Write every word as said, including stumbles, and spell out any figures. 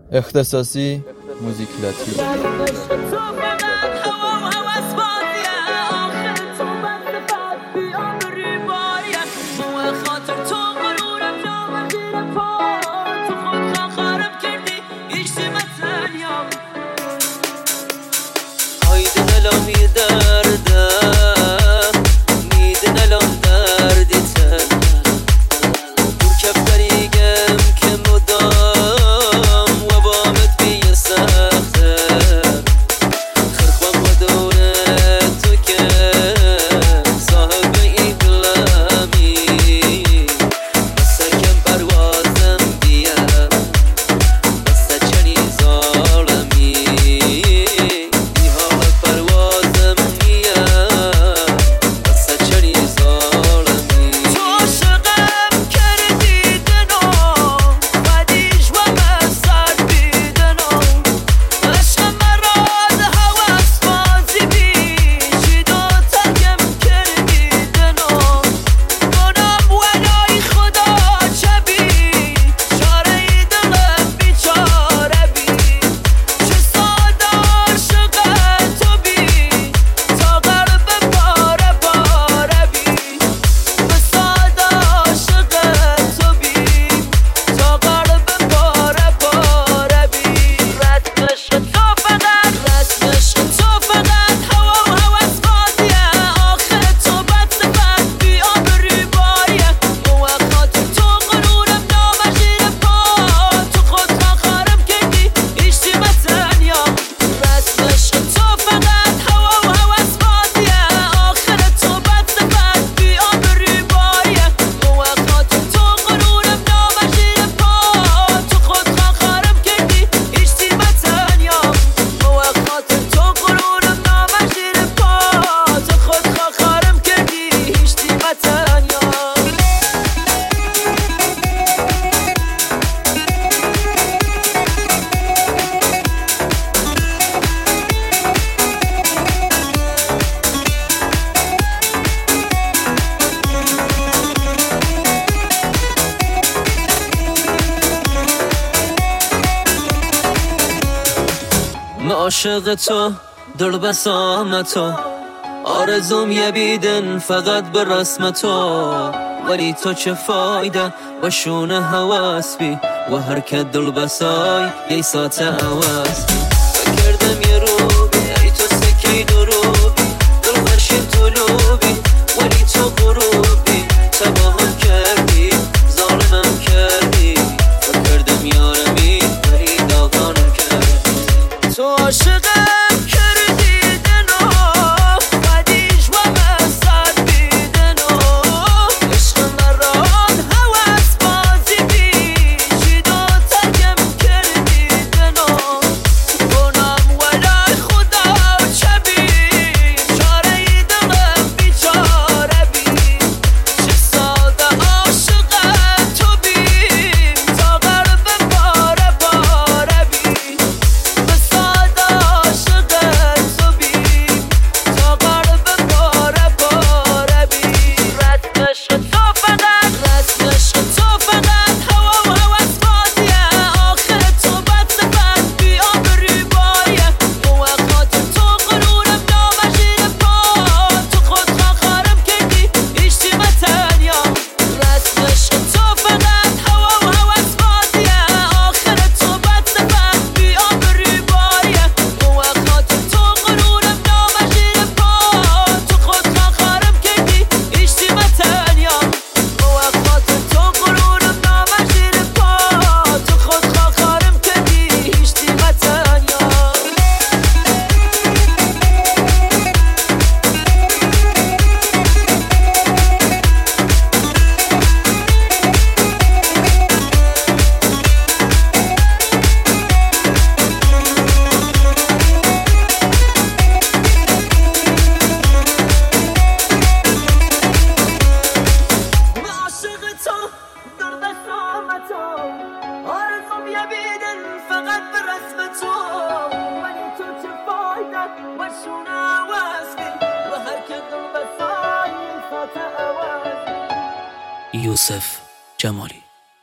اختصاصی موزیک لاتین. عاشق تو دل بسام تو آرزوم یه بیدن فقط به رسم تو ولی تو چه فایده و شونه هواس بی و هر که دل بسای یه ساعت عوض بکردم یه روبی ای تو سکین و روبی دل برشین طلوبی ولی تو غروبی تباهم کردی ظالمم کردی بکردم یارمی ولی داغانم کردی تو عاشقم یوسف جمالی.